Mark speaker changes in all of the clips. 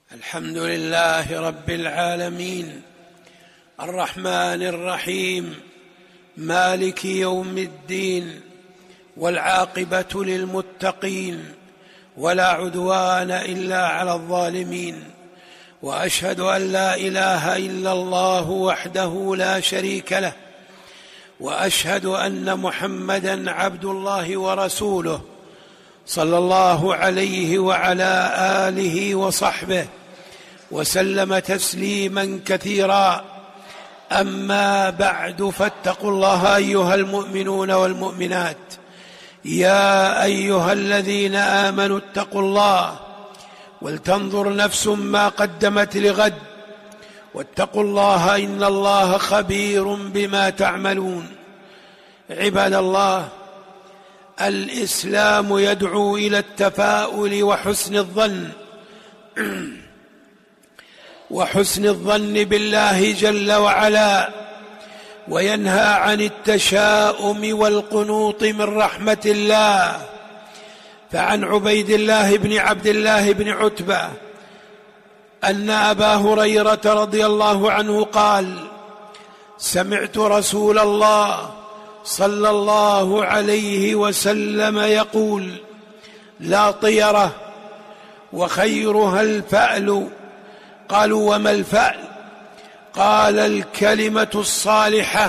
Speaker 1: الحمد لله رب العالمين الرحمن الرحيم مالك يوم الدين، والعاقبة للمتقين، ولا عدوان إلا على الظالمين. وأشهد أن لا إله إلا الله وحده لا شريك له، وأشهد أن محمدًا عبد الله ورسوله صلى الله عليه وعلى آله وصحبه وسلم تسليما كثيرا. أما بعد، فاتقوا الله أيها المؤمنون والمؤمنات. يا أيها الذين آمنوا اتقوا الله ولتنظر نفس ما قدمت لغد، واتقوا الله إن الله خبير بما تعملون. عباد الله، الإسلام يدعو إلى التفاؤل وحسن الظن بالله جل وعلا، وينهى عن التشاؤم والقنوط من رحمة الله. فعن عبيد الله بن عبد الله بن عتبة أن أبا هريرة رضي الله عنه قال: سمعت رسول الله صلى الله عليه وسلم يقول: لا طيرة وخيرها الفأل. قالوا: وما الفأل؟ قال: الكلمة الصالحة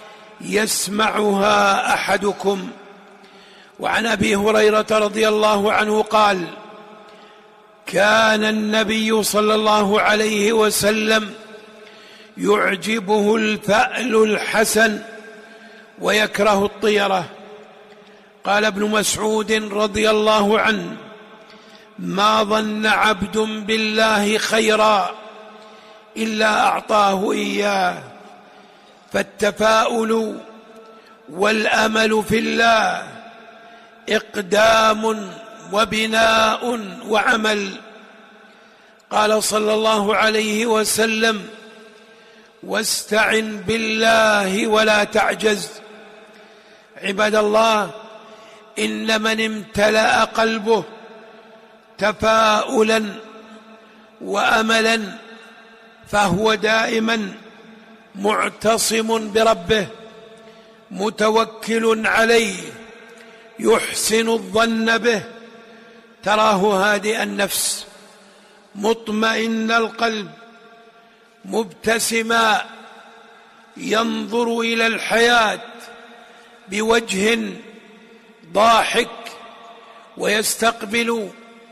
Speaker 1: يسمعها أحدكم. وعن أبي هريرة رضي الله عنه قال: كان النبي صلى الله عليه وسلم يعجبه الفأل الحسن ويكره الطيرة. قال ابن مسعود رضي الله عنه: ما ظن عبد بالله خيرا إلا أعطاه إياه. فالتفاؤل والأمل في الله إقدام وبناء وعمل. قال صلى الله عليه وسلم: واستعن بالله ولا تعجز. عباد الله، إن من امتلأ قلبه تفاؤلا وأملا فهو دائما معتصم بربه، متوكل عليه، يحسن الظن به، تراه هادئ النفس، مطمئن القلب، مبتسما، ينظر إلى الحياة بوجه ضاحك، ويستقبل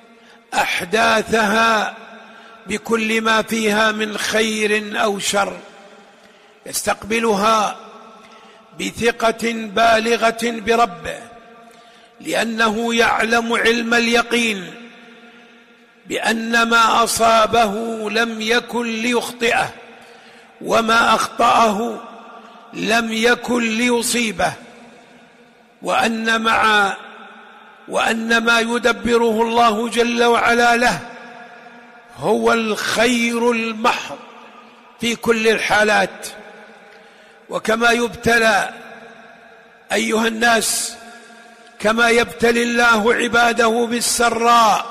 Speaker 1: أحداثها بكل ما فيها من خير أو شر، يستقبلها بثقة بالغة بربه، لأنه يعلم علم اليقين بأن ما أصابه لم يكن ليخطئه، وما أخطأه لم يكن ليصيبه، وأن ما يدبره الله جل وعلا له هو الخير المحض في كل الحالات. وكما يبتلى أيها الناس، كما يبتلي الله عباده بالسراء،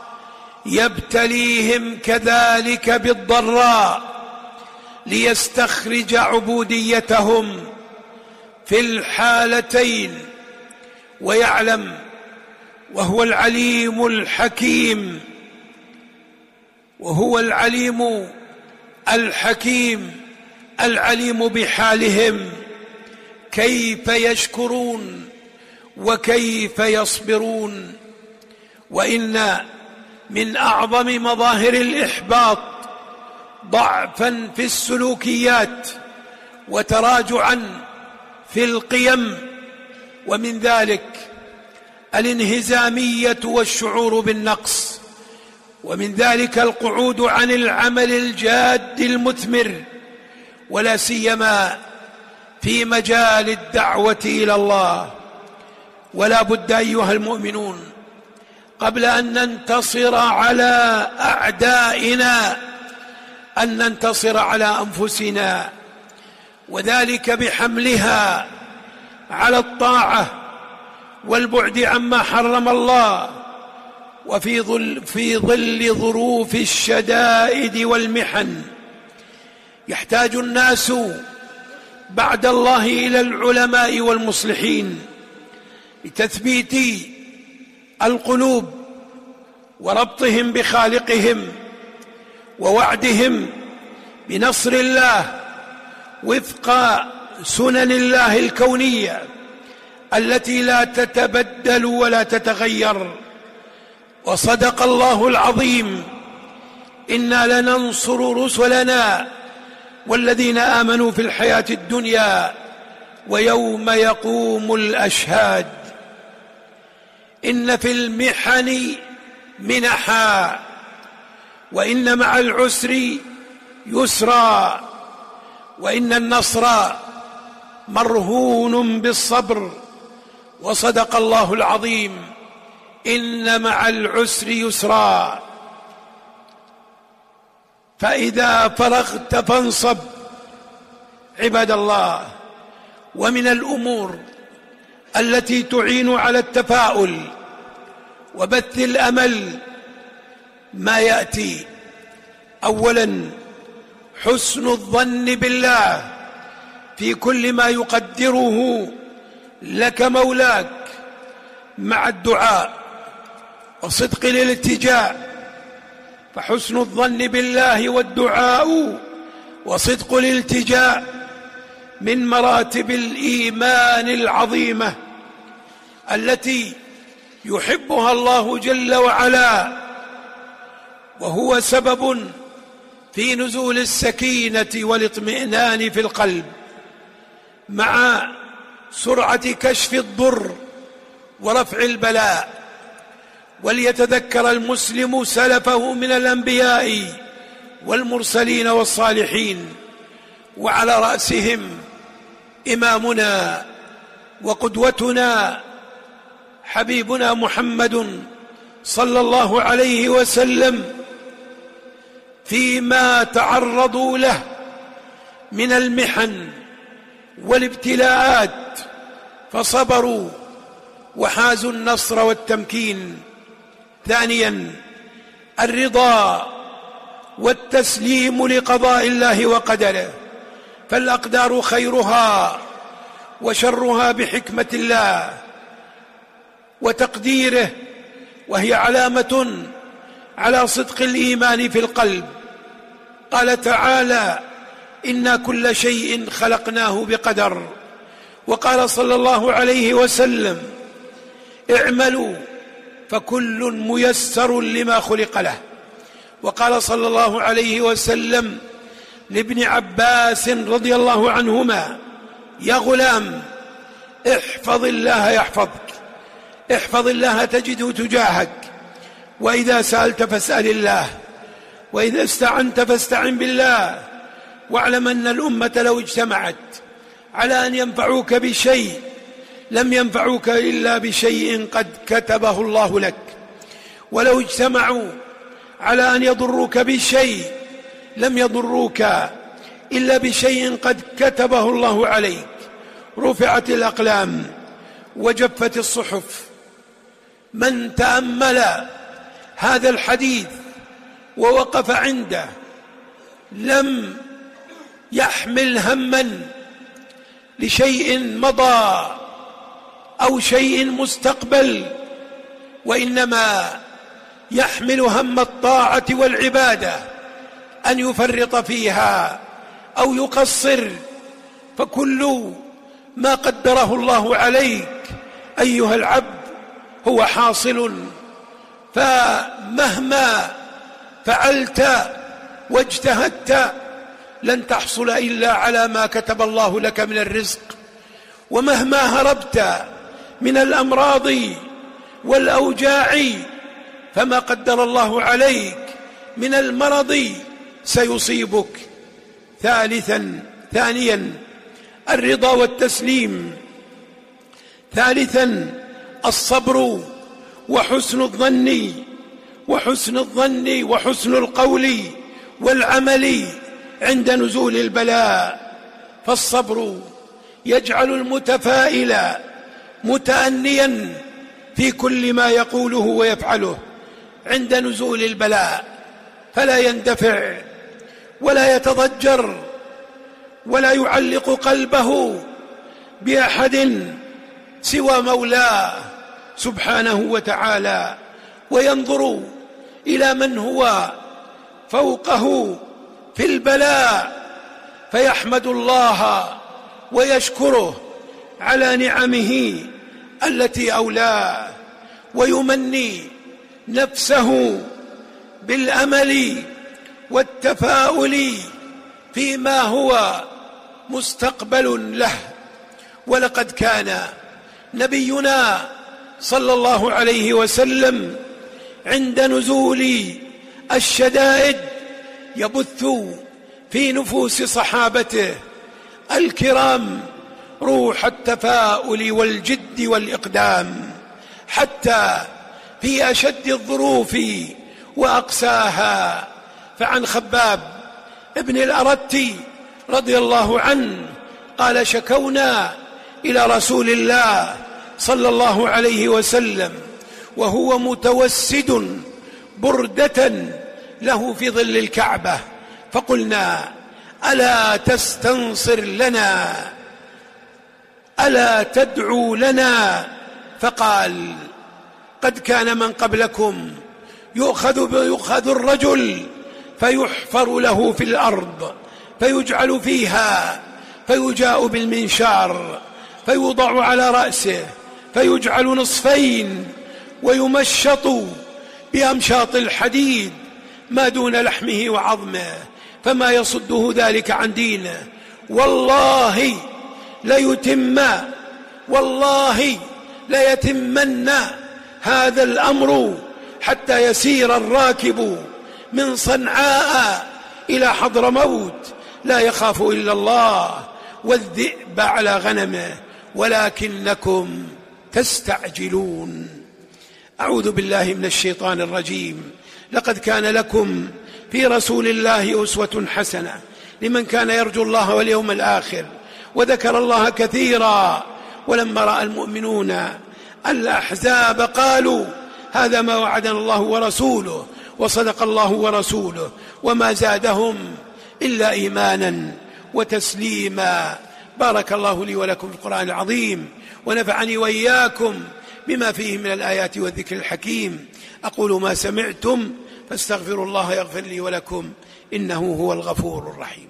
Speaker 1: يبتليهم كذلك بالضراء، ليستخرج عبوديتهم في الحالتين. ويعلم، وهو العليم الحكيم، وهو العليم الحكيم العليم بحالهم، كيف يشكرون وكيف يصبرون. وإن من أعظم مظاهر الإحباط ضعفا في السلوكيات وتراجعا في القيم، ومن ذلك الانهزامية والشعور بالنقص، ومن ذلك القعود عن العمل الجاد المثمر، ولا سيما في مجال الدعوة إلى الله. ولا بد أيها المؤمنون، قبل أن ننتصر على أعدائنا، أن ننتصر على أنفسنا، وذلك بحملها على الطاعة والبعد عما حرم الله، في ظل ظروف الشدائد والمحن يحتاج الناس بعد الله إلى العلماء والمصلحين لتثبيت القلوب وربطهم بخالقهم ووعدهم بنصر الله وفق سنن الله الكونية التي لا تتبدل ولا تتغير. وصدق الله العظيم: إنا لننصر رسلنا والذين آمنوا في الحياة الدنيا ويوم يقوم الأشهاد. إن في المحن منحا وإن مع العسر يسرا وإن النصر مرهون بالصبر. وصدق الله العظيم: إن مع العسر يسرا. فإذا فرغت فانصب عباد الله. ومن الأمور التي تعين على التفاؤل وبث الأمل ما يأتي: أولا حسن الظن بالله في كل ما يقدره لك مولاك مع الدعاء وصدق الالتجاء. فحسن الظن بالله والدعاء وصدق الالتجاء من مراتب الإيمان العظيمة التي يحبها الله جل وعلا، وهو سبب في نزول السكينة والاطمئنان في القلب مع سرعة كشف الضر ورفع البلاء. وليتذكر المسلم سلفه من الأنبياء والمرسلين والصالحين، وعلى رأسهم إمامنا وقدوتنا حبيبنا محمد صلى الله عليه وسلم فيما تعرضوا له من المحن والابتلاءات فصبروا وحازوا النصر والتمكين. ثانيا الرضا والتسليم لقضاء الله وقدره، فالأقدار خيرها وشرها بحكمة الله وتقديره، وهي علامة على صدق الإيمان في القلب. قال تعالى: إنا كل شيء خلقناه بقدر. وقال صلى الله عليه وسلم: اعملوا فكل ميسر لما خلق له. وقال صلى الله عليه وسلم لابن عباس رضي الله عنهما: يا غلام احفظ الله يحفظك، احفظ الله تجده تجاهك، وإذا سألت فاسأل الله، وإذا استعنت فاستعن بالله. واعلم أن الأمة لو اجتمعت على أن ينفعوك بشيء لم ينفعوك إلا بشيء قد كتبه الله لك، ولو اجتمعوا على أن يضروك بشيء لم يضروك إلا بشيء قد كتبه الله عليك. رفعت الأقلام وجفت الصحف. من تأمل هذا الحديث ووقف عنده لم يحمل هما لشيء مضى أو شيء مستقبل، وإنما يحمل هم الطاعة والعبادة، أن يفرط فيها أو يقصر. فكل ما قدره الله عليك أيها العبد هو حاصل، فمهما فعلت واجتهدت لن تحصل إلا على ما كتب الله لك من الرزق. ومهما هربت من الأمراض والأوجاع فما قدر الله عليك من المرض سيصيبك. ثانيا الرضا والتسليم. ثالثا الصبر وحسن الظن وحسن القول والعمل عند نزول البلاء. فالصبر يجعل المتفائل متأنيا في كل ما يقوله ويفعله، عند نزول البلاء، فلا يندفع ولا يتضجر ولا يعلق قلبه بأحد سوى مولاه سبحانه وتعالى، وينظر إلى من هو فوقه في البلاء فيحمد الله ويشكره على نعمه التي أولاه، ويمني نفسه بالأمل والتفاؤل فيما هو مستقبل له. ولقد كان نبينا صلى الله عليه وسلم عند نزول الشدائد يبث في نفوس صحابته الكرام روح التفاؤل والجد والإقدام، حتى في أشد الظروف وأقساها. فعن خباب ابن الأرت رضي الله عنه قال: شكونا إلى رسول الله صلى الله عليه وسلم وهو متوسد بردة له في ظل الكعبة، فقلنا: ألا تستنصر لنا؟ ألا تدعو لنا؟ فقال: قد كان من قبلكم يؤخذ الرجل فيحفر له في الأرض فيجعل فيها، فيجاء بالمنشار فيوضع على رأسه فيجعل نصفين ويمشط بأمشاط الحديد ما دون لحمه وعظمه، فما يصده ذلك عن دينه. والله ليتمن هذا الأمر حتى يسير الراكب من صنعاء إلى حضرموت لا يخاف إلا الله والذئب على غنمه ولكنكم تستعجلون. أعوذ بالله من الشيطان الرجيم. لقد كان لكم في رسول الله أسوة حسنة لمن كان يرجو الله واليوم الآخر وذكر الله كثيرا. ولما رأى المؤمنون الأحزاب قالوا: هذا ما وعدنا الله ورسوله وصدق الله ورسوله، وما زادهم إلا إيمانا وتسليما. بارك الله لي ولكم في القرآن العظيم، ونفعني وإياكم بما فيه من الآيات والذكر الحكيم. أقول ما سمعتم فاستغفروا الله يغفر لي ولكم، إنه هو الغفور الرحيم.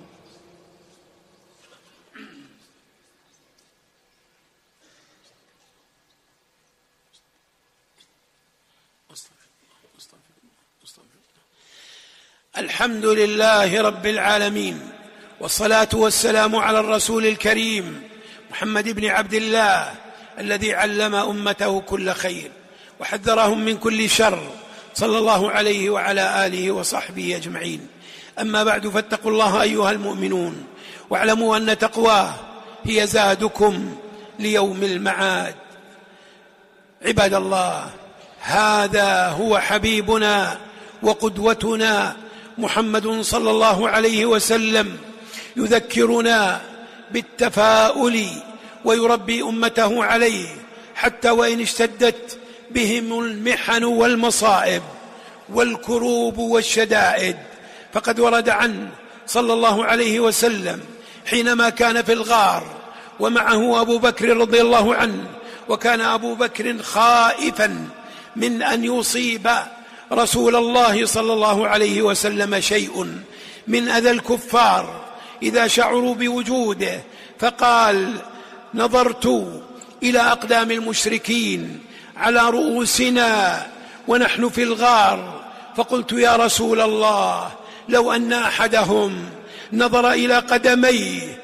Speaker 1: الحمد لله رب العالمين، والصلاة والسلام على الرسول الكريم محمد بن عبد الله الذي علم أمته كل خير وحذرهم من كل شر، صلى الله عليه وعلى آله وصحبه أجمعين. أما بعد، فاتقوا الله أيها المؤمنون، واعلموا أن تقواه هي زادكم ليوم المعاد. عباد الله، هذا هو حبيبنا وقدوتنا محمد صلى الله عليه وسلم، يذكرنا بالتفاؤل ويربي أمته عليه، حتى وإن اشتدت بهم المحن والمصائب والكروب والشدائد. فقد ورد عنه صلى الله عليه وسلم حينما كان في الغار ومعه أبو بكر رضي الله عنه، وكان أبو بكر خائفا من أن يصيب رسول الله صلى الله عليه وسلم شيء من أذى الكفار إذا شعروا بوجوده، فقال: نظرت إلى أقدام المشركين على رؤوسنا ونحن في الغار، فقلت: يا رسول الله، لو أن أحدهم نظر إلى قدميه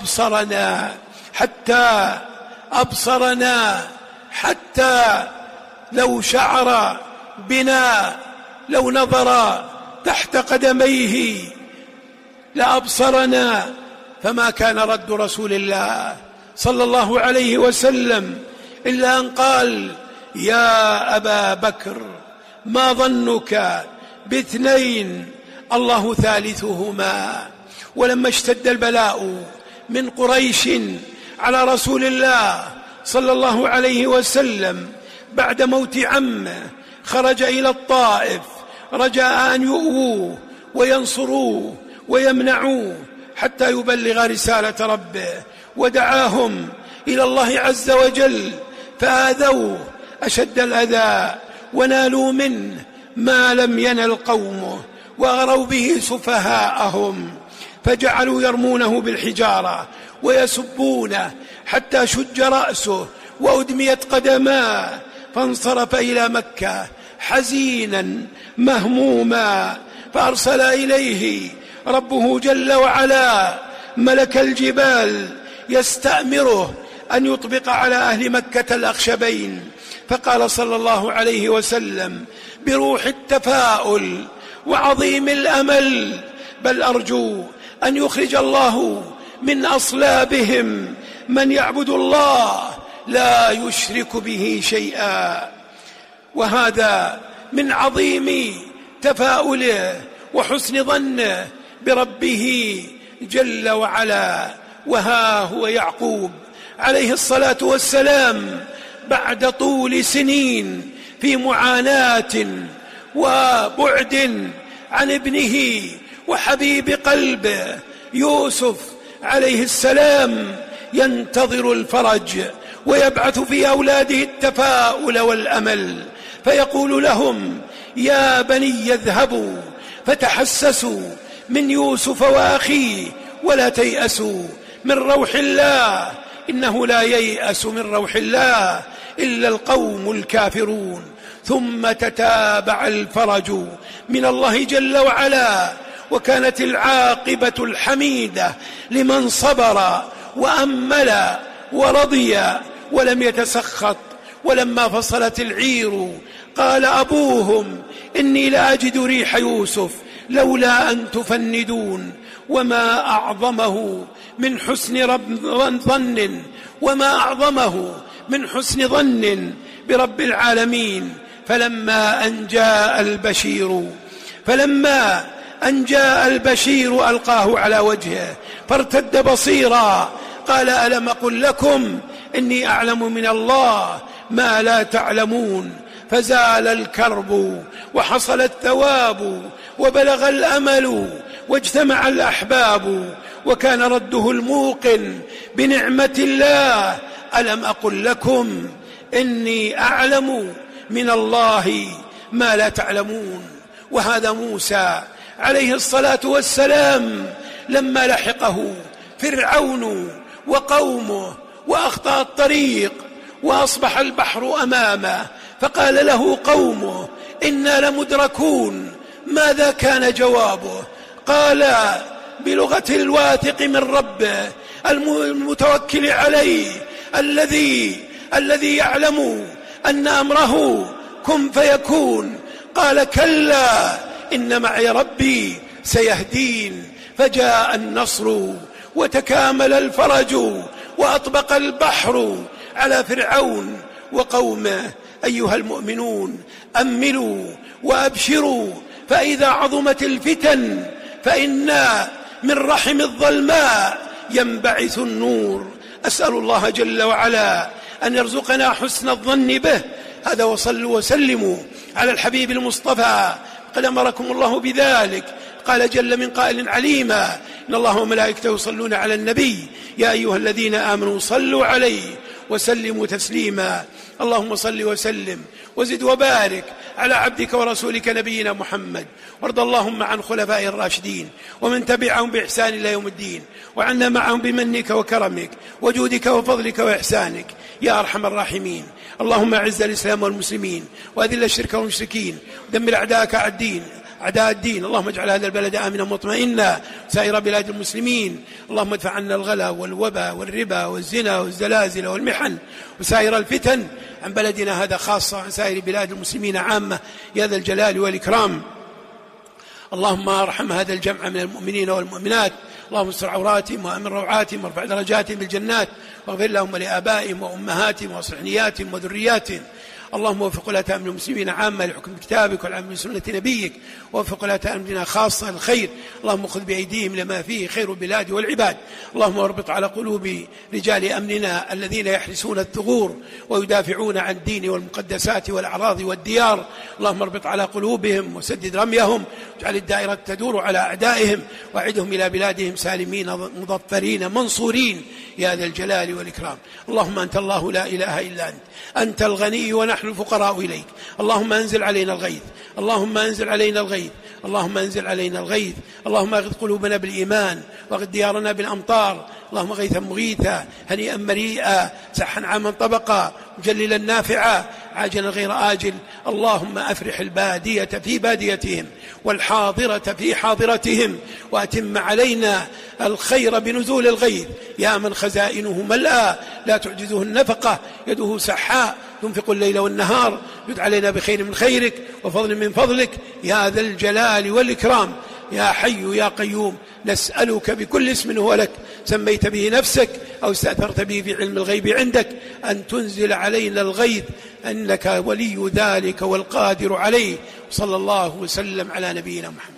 Speaker 1: أبصرنا حتى لو شعر بنا، لو نظر تحت قدميه لأبصرنا. فما كان رد رسول الله صلى الله عليه وسلم إلا أن قال: يا أبا بكر، ما ظنك باثنين الله ثالثهما. ولما اشتد البلاء من قريش على رسول الله صلى الله عليه وسلم بعد موت عمه خرج إلى الطائف رجاء أن يؤووه وينصروه ويمنعوه حتى يبلغ رسالة ربه، ودعاهم إلى الله عز وجل فآذوه أشد الأذى ونالوا منه ما لم ينل قومه، وأغروا به سفهاءهم، فجعلوا يرمونه بالحجارة ويسبونه حتى شج رأسه وأدميت قدماه، فانصرف إلى مكة حزينا مهموما، فأرسل إليه ربه جل وعلا ملك الجبال يستأمره أن يطبق على أهل مكة الأخشبين، فقال صلى الله عليه وسلم بروح التفاؤل وعظيم الأمل: بل أرجو أن يخرج الله من أصلابهم من يعبد الله لا يشرك به شيئا. وهذا من عظيم تفاؤله وحسن ظنه بربه جل وعلا. وها هو يعقوب عليه الصلاة والسلام بعد طول سنين في معاناة وبعد عن ابنه وحبيب قلبه يوسف عليه السلام ينتظر الفرج ويبعث في أولاده التفاؤل والأمل، فيقول لهم: يا بني اذهبوا فتحسسوا من يوسف وأخيه ولا تيأسوا من روح الله، إنه لا ييأس من روح الله إلا القوم الكافرون. ثم تتابع الفرج من الله جل وعلا، وكانت العاقبة الحميدة لمن صبر وأمل ورضي ولم يتسخط. ولما فصلت العير قال أبوهم: إني لأجد ريح يوسف لولا أن تفندون. وما أعظمه من حسن ظن وما أعظمه من حسن ظن برب العالمين. فلما أن جاء البشير ألقاه على وجهه فارتد بصيرا، قال: ألم أقل لكم إني أعلم من الله ما لا تعلمون. فزال الكرب وحصل الثواب وبلغ الأمل واجتمع الأحباب، وكان رده الموقن بنعمة الله: ألم أقل لكم إني أعلم من الله ما لا تعلمون. وهذا موسى عليه الصلاة والسلام لما لحقه فرعون وقومه وأخطأ الطريق وأصبح البحر أمامه، فقال له قومه: إنا لمدركون. ماذا كان جوابه؟ قال بلغة الواثق من ربه المتوكل عليه الذي يعلم أن أمره كن فيكون، قال: كلا إن معي ربي سيهدين. فجاء النصر وتكامل الفرج وأطبق البحر على فرعون وقومه. أيها المؤمنون، أملوا وأبشروا، فإذا عظمت الفتن فإن من رحم الظلماء ينبعث النور. أسأل الله جل وعلا أن يرزقنا حسن الظن به. هذا، وصلوا وسلموا على الحبيب المصطفى، قد أمركم الله بذلك. قال جل من قائل عليما: إن الله وملائكته يصلون على النبي يا أيها الذين آمنوا صلوا عليه وسلموا تسليما. اللهم صل وسلم وزد وبارك على عبدك ورسولك نبينا محمد، وارض اللهم عن خلفائه الراشدين ومن تبعهم بإحسان إلى يوم الدين، وعنا معهم بمنك وكرمك وجودك وفضلك وإحسانك يا أرحم الراحمين. اللهم أعز الإسلام والمسلمين وأذل الشرك والمشركين ودمر أعداءك أعداء الدين. اللهم اجعل هذا البلد آمنا مطمئنا سائر بلاد المسلمين. اللهم ادفع عنا الغلا والوبا والربا والزنا والزلازل والمحن وسائر الفتن عن بلدنا هذا خاصة، عن سائر بلاد المسلمين عامة يا ذا الجلال والإكرام. اللهم ارحم هذا الجمع من المؤمنين والمؤمنات، اللهم استر عوراتهم وأمن روعاتهم وارفع درجاتهم بالجنات، واغفر لهم لآبائهم وأمهاتهم واصلح نياتهم وذرياتهم. اللهم وفق ولاة أمر المسلمين عامة لحكم كتابك والعمل بسنة نبيك، ووفق ولاة أمرنا خاصة الخير. اللهم خذ بأيديهم لما فيه خير البلاد والعباد. اللهم اربط على قلوب رجال أمننا الذين يحرسون الثغور ويدافعون عن الدين والمقدسات والأعراض والديار. اللهم اربط على قلوبهم وسدد رميهم، واجعل الدائرة تدور على أعدائهم، وأعدهم إلى بلادهم سالمين مظفرين منصورين يا ذا الجلال والإكرام. اللهم أنت الله لا إله إلا أنت الغني ونحن الفقراء إليك. اللهم أنزل علينا الغيث، اللهم أنزل علينا الغيث، اللهم أنزل علينا الغيث. اللهم أغث قلوبنا بالإيمان، واغث ديارنا بالأمطار. اللهم غيثا مغيثا، هنيئا مريئا، سحا عاما طبقا، مجللا نافعا، عاجلا غير آجل. اللهم أفرح البادية في باديتهم والحاضرة في حاضرتهم، وأتم علينا الخير بنزول الغيث يا من خزائنه ملأى لا تعجزه النفقة، يده سحاء تنفق الليل والنهار. يد علينا بخير من خيرك وفضل من فضلك يا ذا الجلال والإكرام. يا حي يا قيوم، نسألك بكل اسم هو لك سميت به نفسك أو استأثرت به في علم الغيب عندك أن تنزل علينا الغيث، إنك ولي ذلك والقادر عليه. صلى الله وسلم على نبينا محمد.